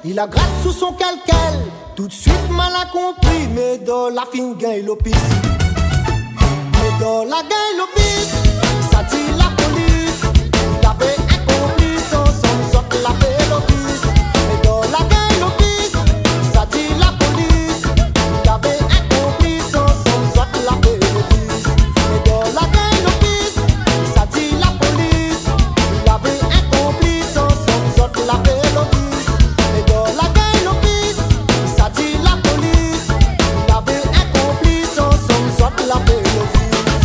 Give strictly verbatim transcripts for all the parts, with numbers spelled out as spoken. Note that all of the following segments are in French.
il a gratte sous son calcal. Tout de suite mal a compris, mais dans la fin gagne l'opis. Mais dans la gagne l'opis, ça dit la police. Il avait un complice, ensemble sorte la paix l'opis. Mais dans la gagne l'opis, ça dit la police. Il avait un complice, ensemble sorte la paix l'opis. Mais dans la gagne l'opis, ça dit la police. Il avait un complice, ensemble sorte la paix l'opis. Mais dans la gagne l'opis, ça dit la police. Il avait un complice, ensemble sorte la paix l'opis.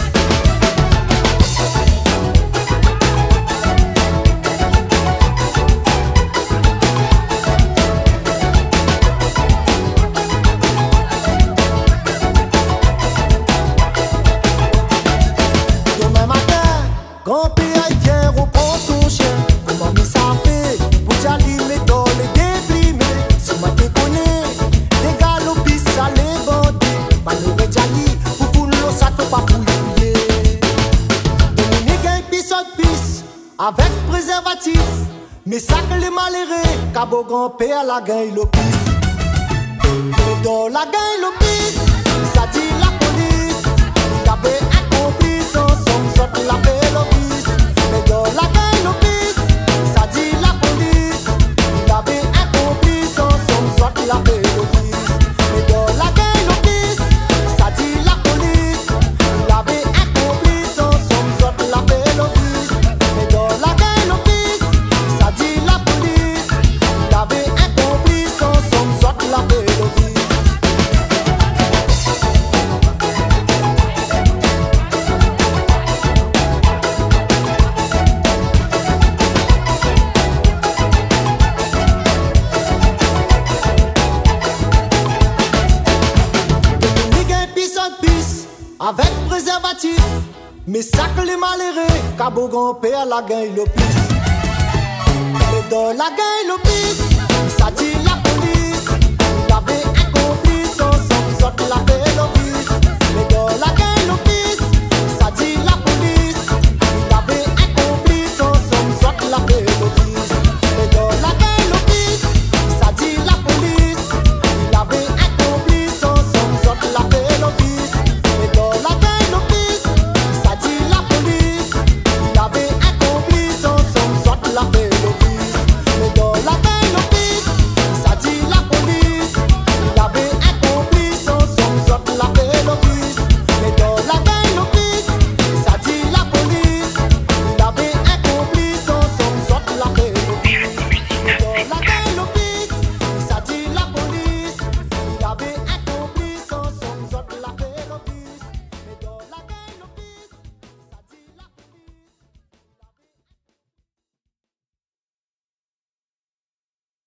Grand-père vient reprend son chien. Comment mi ça fait pour t'aller mais dans les déprimés. Si moi te connais, les galopis ça les bandés. Malheureux Djali, pour pour l'eau ça te pas bouiller. Dominique un pissote pisse avec préservatif. Mais ça que les malheureux, cabo grand-père la gagne l'opis. Mais dans la gagne l'opis, ça dit la police. Il avait un complice, ensemble sorte la paix l'opis. Mais dans la gagne l'opis, ça dit la police. Il avait un complice, ensemble sorte la paix l'opis. Mais dans la gagne l'opis, ça dit la police. Il avait un complice, ensemble sorte la paix l'opis. Mais dans la gagne l'opis, ça dit la police. Il avait un complice, ensemble sorte la paix l'opis. Avec préservatif, mais ça que les malheureux, cabo grand-père la gagne l'opis. Mais dans la gagne l'opis, ça dit la police. Il avait un complice, ensemble sorte la paix l'opis.